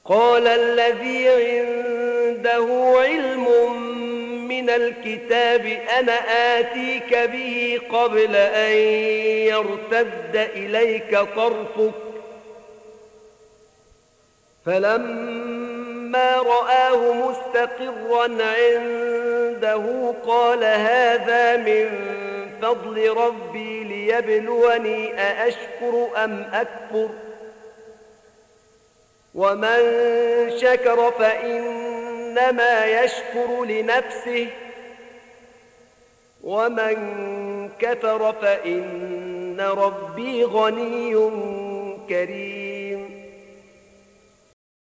قال الذي عنده علم من الكتاب أنا آتيك به قبل أن يرتد إليك طرفك فلما رآه مستقرا عنده قال هذا من فضل ربي ليبلوني أأشكر أم أكفر ومن شكر فإنما يشكر لنفسه ومن كفر فإن ربي غني كريم